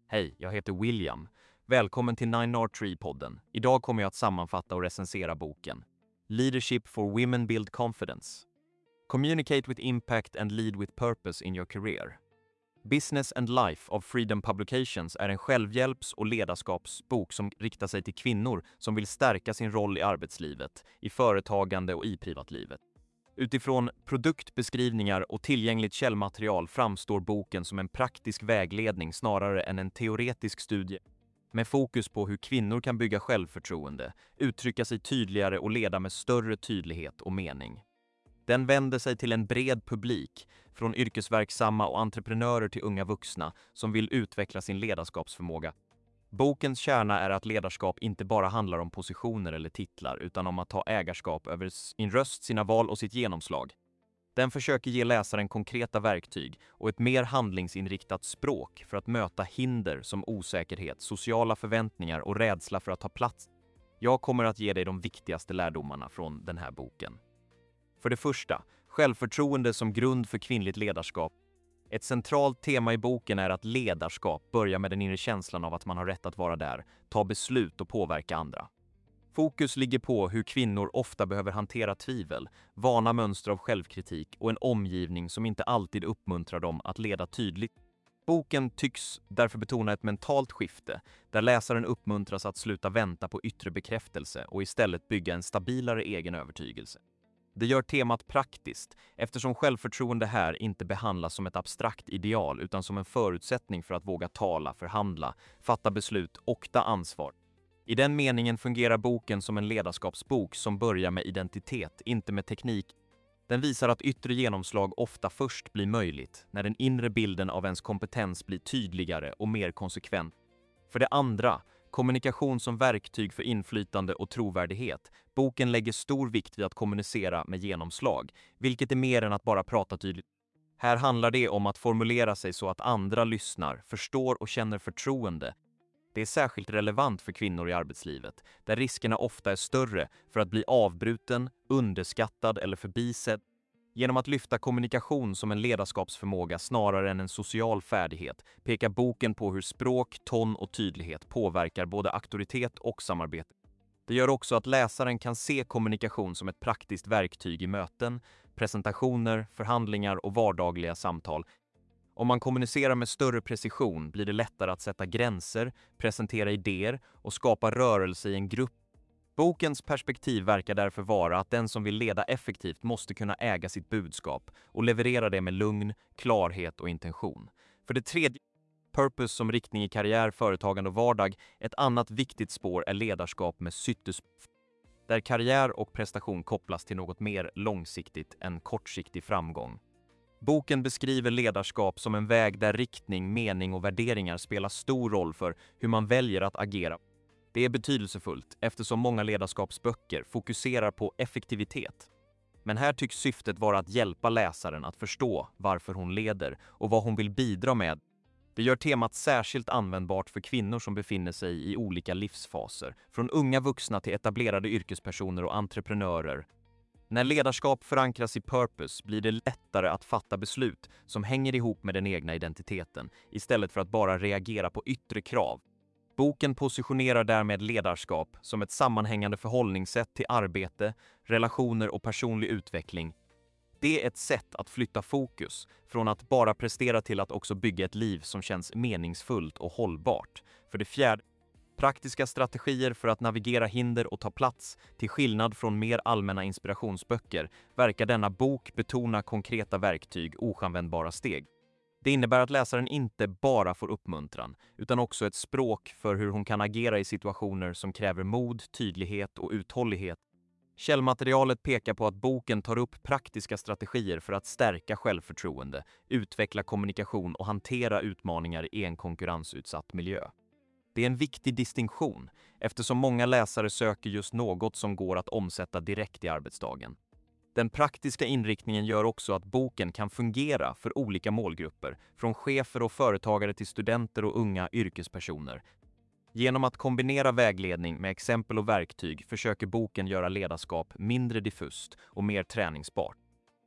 Hej, jag heter William. Välkommen till 9R3-podden. Idag kommer jag att sammanfatta och recensera boken Leadership for Women Build Confidence. Communicate with impact and lead with purpose in your career. Business and Life of Freedom Publications är en självhjälps- och ledarskapsbok som riktar sig till kvinnor som vill stärka sin roll i arbetslivet, i företagande och i privatlivet. Utifrån produktbeskrivningar och tillgängligt källmaterial framstår boken som en praktisk vägledning snarare än en teoretisk studie, med fokus på hur kvinnor kan bygga självförtroende, uttrycka sig tydligare och leda med större tydlighet och mening. Den vänder sig till en bred publik, från yrkesverksamma och entreprenörer till unga vuxna som vill utveckla sin ledarskapsförmåga. Bokens kärna är att ledarskap inte bara handlar om positioner eller titlar utan om att ta ägarskap över sin röst, sina val och sitt genomslag. Den försöker ge läsaren konkreta verktyg och ett mer handlingsinriktat språk för att möta hinder som osäkerhet, sociala förväntningar och rädsla för att ta plats. Jag kommer att ge dig de viktigaste lärdomarna från den här boken. För det första, självförtroende som grund för kvinnligt ledarskap. Ett centralt tema i boken är att ledarskap börjar med den inre känslan av att man har rätt att vara där, ta beslut och påverka andra. Fokus ligger på hur kvinnor ofta behöver hantera tvivel, vana mönster av självkritik och en omgivning som inte alltid uppmuntrar dem att leda tydligt. Boken tycks därför betona ett mentalt skifte där läsaren uppmuntras att sluta vänta på yttre bekräftelse och istället bygga en stabilare egen övertygelse. Det gör temat praktiskt eftersom självförtroende här inte behandlas som ett abstrakt ideal utan som en förutsättning för att våga tala, förhandla, fatta beslut och ta ansvar. I den meningen fungerar boken som en ledarskapsbok som börjar med identitet, inte med teknik. Den visar att yttre genomslag ofta först blir möjligt när den inre bilden av ens kompetens blir tydligare och mer konsekvent. För det andra, kommunikation som verktyg för inflytande och trovärdighet. Boken lägger stor vikt vid att kommunicera med genomslag, vilket är mer än att bara prata tydligt. Här handlar det om att formulera sig så att andra lyssnar, förstår och känner förtroende. Det är särskilt relevant för kvinnor i arbetslivet, där riskerna ofta är större för att bli avbruten, underskattad eller förbisedd. Genom att lyfta kommunikation som en ledarskapsförmåga snarare än en social färdighet pekar boken på hur språk, ton och tydlighet påverkar både auktoritet och samarbete. Det gör också att läsaren kan se kommunikation som ett praktiskt verktyg i möten, presentationer, förhandlingar och vardagliga samtal. Om man kommunicerar med större precision blir det lättare att sätta gränser, presentera idéer och skapa rörelse i en grupp. Bokens perspektiv verkar därför vara att den som vill leda effektivt måste kunna äga sitt budskap och leverera det med lugn, klarhet och intention. För det tredje, purpose som riktning i karriär, företagande och vardag. Ett annat viktigt spår är ledarskap med syftes, där karriär och prestation kopplas till något mer långsiktigt än kortsiktig framgång. Boken beskriver ledarskap som en väg där riktning, mening och värderingar spelar stor roll för hur man väljer att agera. Det är betydelsefullt eftersom många ledarskapsböcker fokuserar på effektivitet. Men här tycks syftet vara att hjälpa läsaren att förstå varför hon leder och vad hon vill bidra med. Det gör temat särskilt användbart för kvinnor som befinner sig i olika livsfaser, från unga vuxna till etablerade yrkespersoner och entreprenörer. När ledarskap förankras i purpose blir det lättare att fatta beslut som hänger ihop med den egna identiteten istället för att bara reagera på yttre krav. Boken positionerar därmed ledarskap som ett sammanhängande förhållningssätt till arbete, relationer och personlig utveckling. Det är ett sätt att flytta fokus från att bara prestera till att också bygga ett liv som känns meningsfullt och hållbart. För det fjärde, praktiska strategier för att navigera hinder och ta plats. Till skillnad från mer allmänna inspirationsböcker verkar denna bok betona konkreta verktyg, oanvändbara steg. Det innebär att läsaren inte bara får uppmuntran, utan också ett språk för hur hon kan agera i situationer som kräver mod, tydlighet och uthållighet. Källmaterialet pekar på att boken tar upp praktiska strategier för att stärka självförtroende, utveckla kommunikation och hantera utmaningar i en konkurrensutsatt miljö. Det är en viktig distinktion eftersom många läsare söker just något som går att omsätta direkt i arbetsdagen. Den praktiska inriktningen gör också att boken kan fungera för olika målgrupper, från chefer och företagare till studenter och unga yrkespersoner. Genom att kombinera vägledning med exempel och verktyg försöker boken göra ledarskap mindre diffust och mer träningsbart.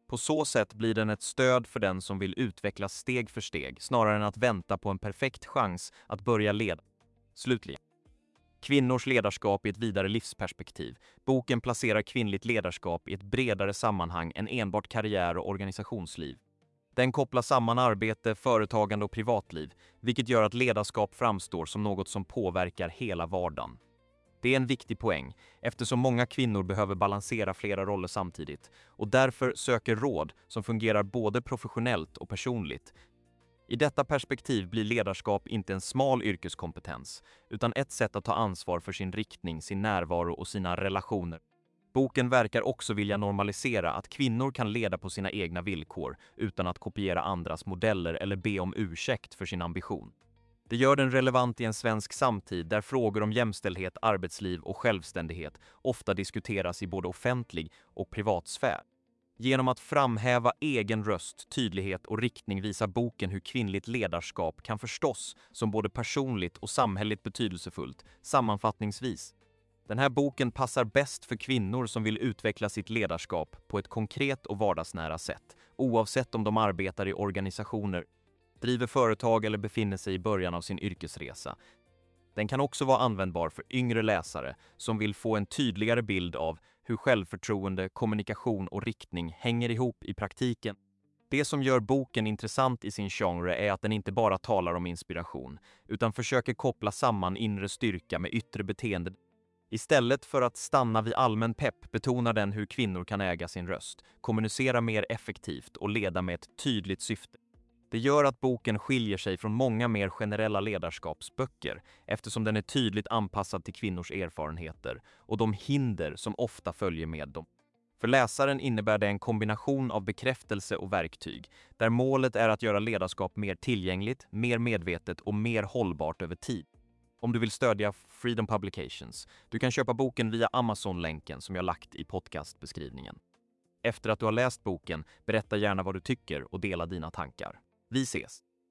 På så sätt blir den ett stöd för den som vill utvecklas steg för steg, snarare än att vänta på en perfekt chans att börja leda. Slutligen. Kvinnors ledarskap i ett vidare livsperspektiv. Boken placerar kvinnligt ledarskap i ett bredare sammanhang än enbart karriär och organisationsliv. Den kopplar samman arbete, företagande och privatliv, vilket gör att ledarskap framstår som något som påverkar hela vardagen. Det är en viktig poäng, eftersom många kvinnor behöver balansera flera roller samtidigt och därför söker råd som fungerar både professionellt och personligt. I detta perspektiv blir ledarskap inte en smal yrkeskompetens, utan ett sätt att ta ansvar för sin riktning, sin närvaro och sina relationer. Boken verkar också vilja normalisera att kvinnor kan leda på sina egna villkor utan att kopiera andras modeller eller be om ursäkt för sin ambition. Det gör den relevant i en svensk samtid där frågor om jämställdhet, arbetsliv och självständighet ofta diskuteras i både offentlig och privatsfär. Genom att framhäva egen röst, tydlighet och riktning visar boken hur kvinnligt ledarskap kan förstås som både personligt och samhälleligt betydelsefullt. Sammanfattningsvis. Den här boken passar bäst för kvinnor som vill utveckla sitt ledarskap på ett konkret och vardagsnära sätt, oavsett om de arbetar i organisationer, driver företag eller befinner sig i början av sin yrkesresa. Den kan också vara användbar för yngre läsare som vill få en tydligare bild av hur självförtroende, kommunikation och riktning hänger ihop i praktiken. Det som gör boken intressant i sin genre är att den inte bara talar om inspiration, utan försöker koppla samman inre styrka med yttre beteende. Istället för att stanna vid allmän pepp betonar den hur kvinnor kan äga sin röst, kommunicera mer effektivt och leda med ett tydligt syfte. Det gör att boken skiljer sig från många mer generella ledarskapsböcker eftersom den är tydligt anpassad till kvinnors erfarenheter och de hinder som ofta följer med dem. För läsaren innebär det en kombination av bekräftelse och verktyg, där målet är att göra ledarskap mer tillgängligt, mer medvetet och mer hållbart över tid. Om du vill stödja Freedom Publications, du kan köpa boken via Amazon-länken som jag lagt i podcastbeskrivningen. Efter att du har läst boken, berätta gärna vad du tycker och dela dina tankar. Vi ses!